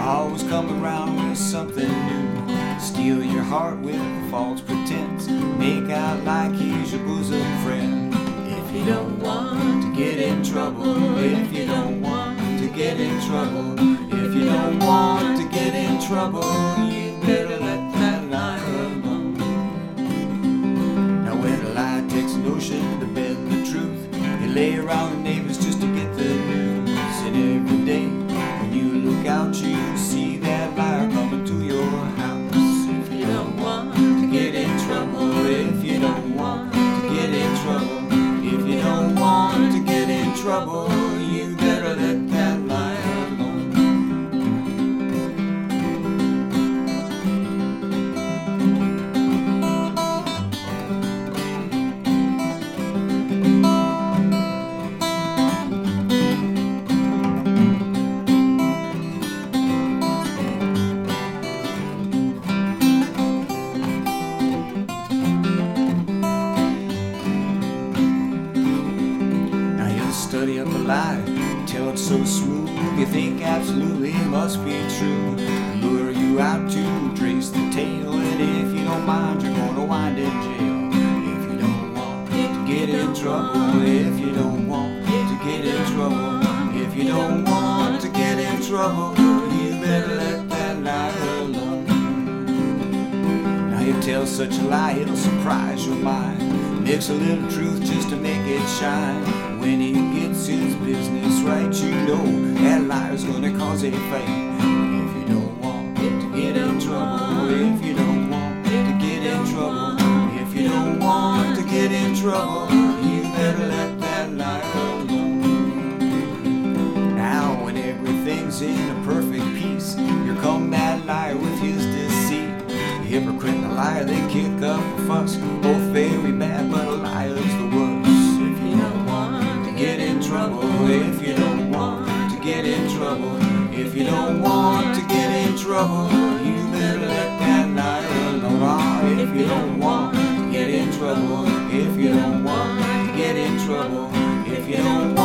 always come around with something new. Steal your heart with false pretense, make out like he's your bosom friend. If you don't want to get in trouble, if you don't want to get in trouble, if you don't want to get in trouble, you better let that lie alone. Now when a lie takes a notion to bend the truth, you lay around the neighbors just to get the news. And every day when you look out, you see that liar coming to your house. If you don't want to get in trouble, if you don't want to get in trouble, if you don't want to get in trouble, you better let that lie alone. Study up a lie, tell it so smooth, you think absolutely it must be true. Lure you out to trace the tale, and if you don't mind, you're gonna wind in jail. If you don't want to get in trouble, if you don't want to get in trouble, if you don't want to get in trouble, you better let that lie alone. Now you tell such a lie, it'll surprise your mind. Mix a little truth just to make it shine. When he gets his business right, you know that liar's gonna cause a fight. If you don't want to get in trouble, if you don't want to get in trouble, if you don't want to get in trouble, you better let that liar alone. Now when everything's in a perfect peace, here come that liar with his deceit. The hypocrite and the liar, they kick up a fuss, both very bad, but a liar's the worst. If you don't want to get in trouble, if you don't want to get in trouble, if you don't want to get in trouble, you better let that liar alone. Oh, if you don't want to get in trouble, if you don't want to get in trouble, if you don't